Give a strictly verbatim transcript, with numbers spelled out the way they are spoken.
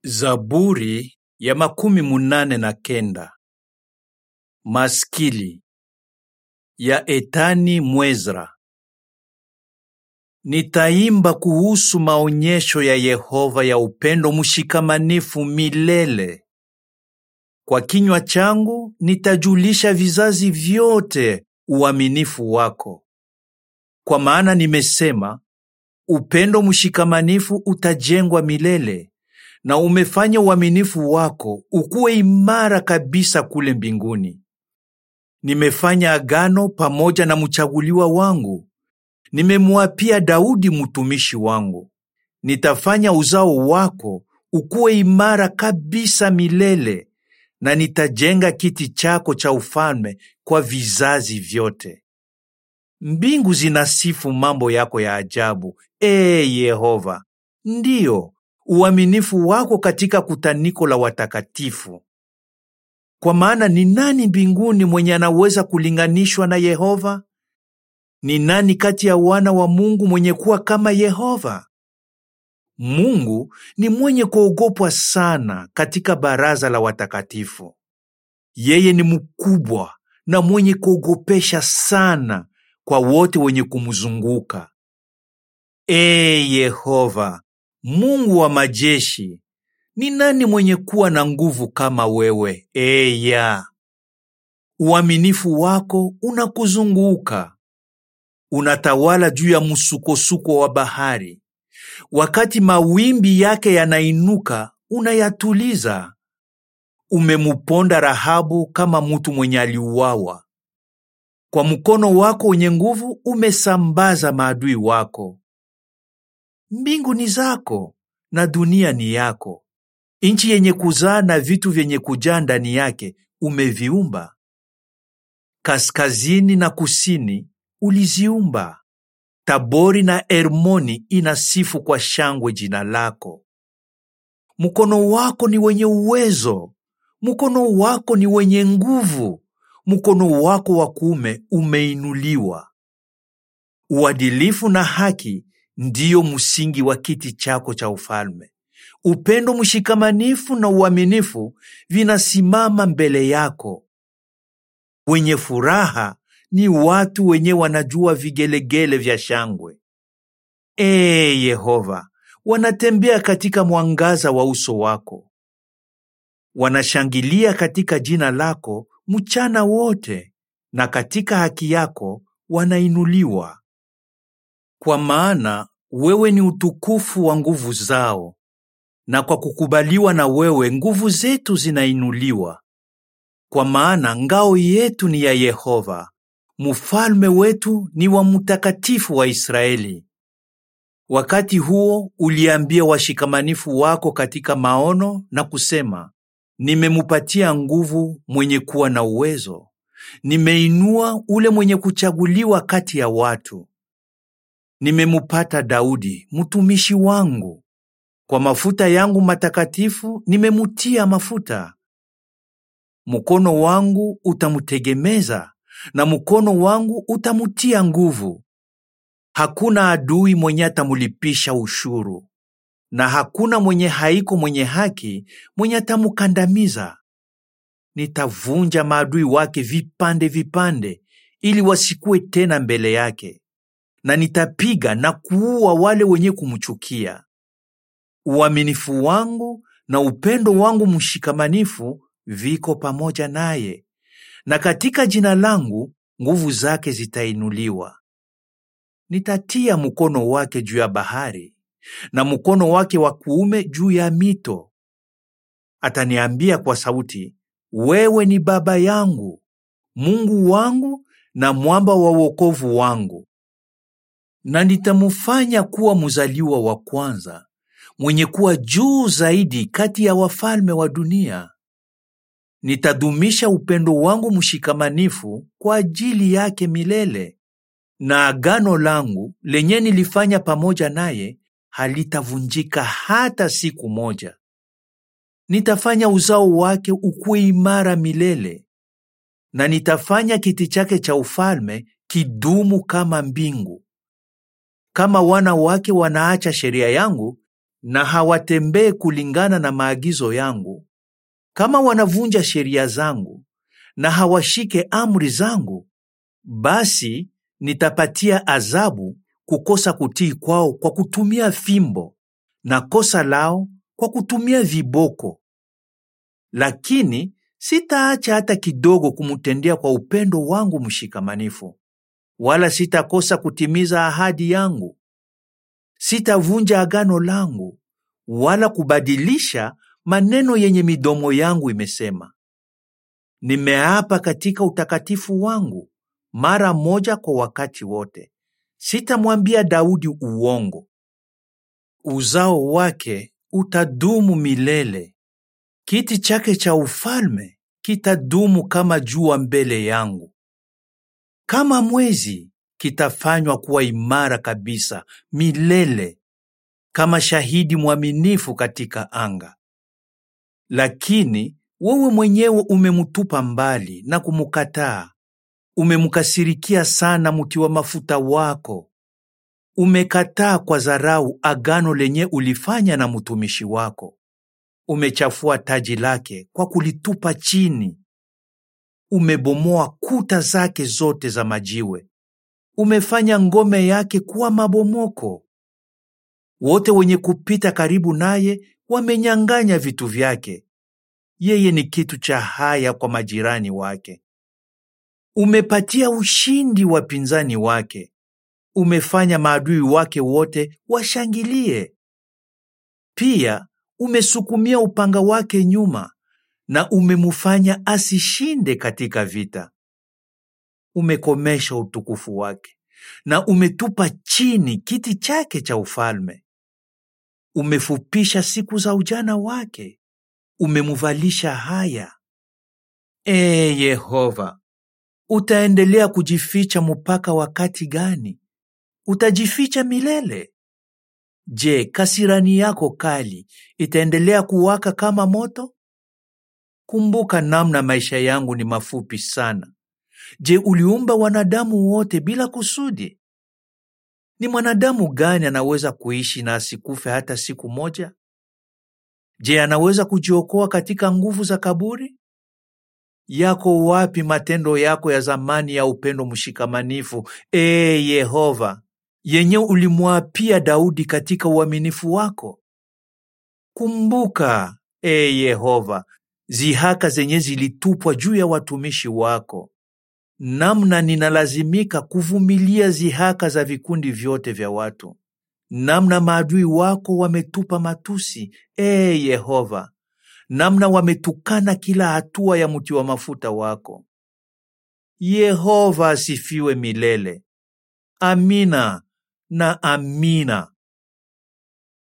Zaburi ya makumi munane na kenda. Maskili ya Etani Mwezra. Nitaimba kuhusu maonyesho ya Yehova ya upendo mshikamanifu milele. Kwa kinywa changu nitajulisha vizazi vyote uaminifu wako. Kwa maana nimesema, upendo mshikamanifu utajengwa milele, na umefanya uaminifu wako ukuwe imara kabisa kule mbinguni. Nimefanya agano pamoja na mchaguliwa wangu. Nimemwapia Daudi mtumishi wangu. Nitafanya uzao wako ukuwe imara kabisa milele, na nitajenga kiti chako cha ufalme kwa vizazi vyote. Mbingu zinasifu mambo yako ya ajabu, ee Yehova. Ndiyo, uaminifu wako katika kutaniko la watakatifu. Kwa maana ni nani mbinguni mwenye anaweza kulinganishwa na Yehova? Ni nani kati ya wana wa Mungu mwenye kuwa kama Yehova? Mungu ni mwenye kuogopwa sana katika baraza la watakatifu. Yeye ni mkubwa na mwenye kuogopesha sana kwa wote wenye kumzunguka. Ee Yehova, Mungu wa majeshi, ni nani mwenye kuwa na nguvu kama wewe, ee ya? Uaminifu wako unakuzunguka. Unatawala juu ya msukosuko wa bahari. Wakati mawimbi yake yanainuka, unayatuliza. Umemuponda Rahabu kama mtu mwenye aliuawa. Kwa mkono wako wenye nguvu umesambaza maadui wako. Mbingu ni zako na dunia ni yako. Nchi yenye kuzaa na vitu vyenye kujaa ndani yake umeviumba. Kaskazini na kusini uliziumba. Tabori na Hermoni inasifu kwa shangwe jina lako. Mkono wako ni wenye uwezo. Mkono wako ni wenye nguvu. Mkono wako wa kuume umeinuliwa. Uadilifu na haki ndiyo msingi wa kiti chako cha ufalme. Upendo mshikamanifu na uaminifu vinasimama mbele yako. Wenye furaha ni watu wenye wanajua vigelegele vya shangwe. Ee Yehova, wanatembea katika mwangaza wa uso wako. Wanashangilia katika jina lako mchana wote, na katika haki yako wanainuliwa. Kwa maana wewe ni utukufu wa nguvu zao, na kwa kukubaliwa na wewe nguvu zetu zinainuliwa. Kwa maana ngao yetu ni ya Yehova, mfalme wetu ni wa Mtakatifu wa Israeli. Wakati huo uliambia washikamanifu wako katika maono na kusema, nimemupatia nguvu mwenye kuwa na uwezo. Nimeinua ule mwenye kuchaguliwa kati ya watu. Nimemupata Daudi mtumishi wangu. Kwa mafuta yangu matakatifu nimemutia mafuta. Mkono wangu utamutegemeza, na mkono wangu utamutia nguvu. Hakuna adui mwenye atamulipisha ushuru, na hakuna mwenye haiko mwenye haki mwenye atamukandamiza. Nitavunja maadui wake vipande vipande, ili wasikue tena mbele yake, na nitapiga na kuua wale wenye kumchukia. Uaminifu wangu na upendo wangu mshikamanifu viko pamoja naye, na katika jina langu nguvu zake zitainuliwa. Nitatia mkono wake juu ya bahari, na mkono wake wa kuume juu ya mito. Ataniambia kwa sauti, wewe ni Baba yangu, Mungu wangu na mwamba wa wokovu wangu. Na nitamufanya kuwa mzaliwa wa kwanza, mwenye kuwa juu zaidi kati ya wafalme wa dunia. Nitadumisha upendo wangu mshikamanifu kwa ajili yake milele, na agano langu lenye nilifanya pamoja naye halitavunjika hata siku moja. Nitafanya uzao wake ukuwe imara milele, na nitafanya kiti chake cha ufalme kidumu kama mbingu. Kama wana wake wanaacha sheria yangu, na hawatembee kulingana na maagizo yangu, kama wanavunja sheria zangu na hawashike amri zangu, basi nitapatia adhabu kukosa kutii kwao kwa kutumia fimbo, na kosa lao kwa kutumia viboko. Lakini sitaacha hata kidogo kumtendea kwa upendo wangu mshikamanifu, wala sitakosa kutimiza ahadi yangu. Sitavunja agano langu, wala kubadilisha maneno yenye midomo yangu imesema. Nimeapa katika utakatifu wangu mara moja kwa wakati wote, sitamwambia Daudi uongo. Uzao wake utadumu milele, kiti chake cha ufalme kitadumu kama jua mbele yangu. Kama mwezi kitafanywa kuwa imara kabisa milele, kama shahidi mwaminifu katika anga. Lakini wewe mwenyewe umemtupa mbali na kumukataa, umemkasirikia sana mti wa mafuta wako. Umekataa kwa dharau agano lenye ulifanya na mtumishi wako. Umechafua taji lake kwa kulitupa chini. Umebomoa kuta zake zote za majiwe. Umefanya ngome yake kuwa mabomoko. Wote wenye kupita karibu naye wamenyang'anya vitu vyake. Yeye ni kitu cha haya kwa majirani wake. Umepatia ushindi wapinzani wake. Umefanya maadui wake wote washangilie. Pia umesukumia upanga wake nyuma, na umemufanya asishinde katika vita. Umekomesha utukufu wake, na umetupa chini kiti chake cha ufalme. Umefupisha siku za ujana wake, umemuvalisha haya. Ee Yehova, utaendelea kujificha mpaka wakati gani? Utajificha milele? Je, kasirani yako kali itaendelea kuwaka kama moto? Kumbuka namna maisha yangu ni mafupi sana. Je, uliumba wanadamu wote bila kusudi? Ni mwanadamu gani anaweza kuishi na asikufe hata siku moja? Je, anaweza kujiokoa katika nguvu za kaburi? Yako wapi matendo yako ya zamani ya upendo mshikamanifu, ee Yehova, yenye ulimwapia Daudi katika uaminifu wako? Kumbuka, ee Yehova, zihaka zenye zilitupwa juu ya watumishi wako. Namna ninalazimika kuvumilia zihaka za vikundi vyote vya watu. Namna maadui wako wametupa matusi, ee Yehova. Namna wametukana kila hatua ya mti wa mafuta wako. Yehova asifiwe milele. Amina na amina.